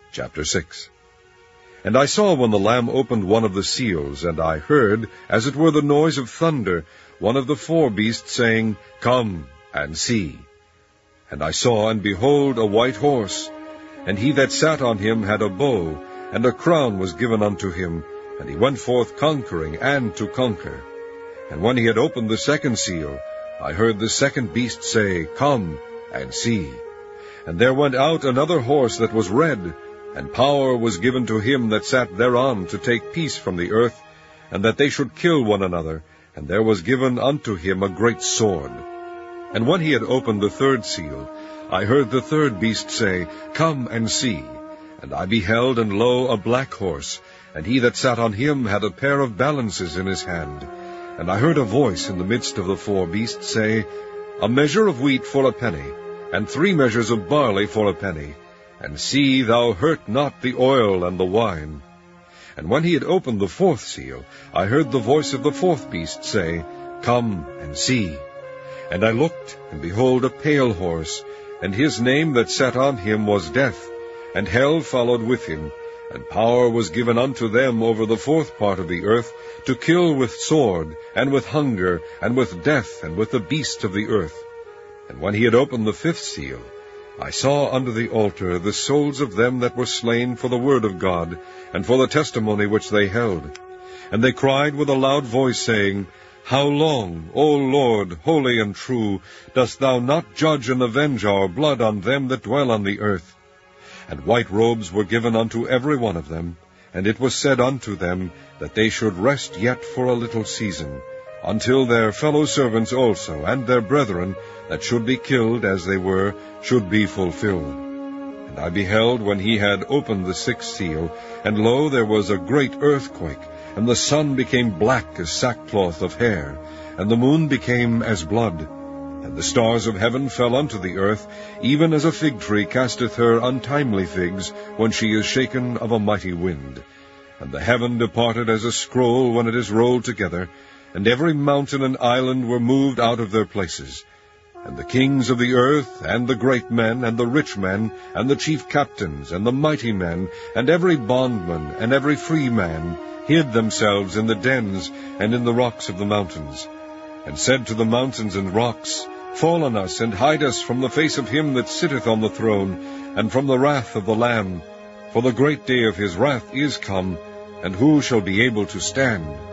Chapter 6. And I saw when the Lamb opened one of the seals, and I heard, as it were the noise of thunder, one of the four beasts saying, Come and see. And I saw, and behold, a white horse, and he that sat on him had a bow, and a crown was given unto him, and he went forth conquering and to conquer. And when he had opened the second seal, I heard the second beast say, Come and see. And there went out another horse that was red, and power was given to him that sat thereon to take peace from the earth, and that they should kill one another, and there was given unto him a great sword. And when he had opened the third seal, I heard the third beast say, Come and see. And I beheld, and lo, a black horse, and he that sat on him had a pair of balances in his hand. And I heard a voice in the midst of the four beasts say, A measure of wheat for a penny, and 3 measures of barley for a penny, and see thou hurt not the oil and the wine. And when he had opened the fourth seal, I heard the voice of the fourth beast say, Come and see. And I looked, and behold, a pale horse, and his name that sat on him was Death, and hell followed with him, and power was given unto them over the fourth part of the earth, to kill with sword, and with hunger, and with death, and with the beasts of the earth. And when he had opened the fifth seal, I saw under the altar the souls of them that were slain for the word of God, and for the testimony which they held. And they cried with a loud voice, saying, How long, O Lord, holy and true, dost thou not judge and avenge our blood on them that dwell on the earth? And white robes were given unto every one of them, and it was said unto them that they should rest yet for a little season, until their fellow servants also, and their brethren, that should be killed as they were, should be fulfilled. And I beheld when he had opened the sixth seal, and lo, there was a great earthquake, and the sun became black as sackcloth of hair, and the moon became as blood. And the stars of heaven fell unto the earth, even as a fig tree casteth her untimely figs, when she is shaken of a mighty wind. And the heaven departed as a scroll when it is rolled together, and every mountain and island were moved out of their places. And the kings of the earth, and the great men, and the rich men, and the chief captains, and the mighty men, and every bondman, and every free man, hid themselves in the dens, and in the rocks of the mountains, and said to the mountains and rocks, Fall on us, and hide us from the face of him that sitteth on the throne, and from the wrath of the Lamb. For the great day of his wrath is come, and who shall be able to stand?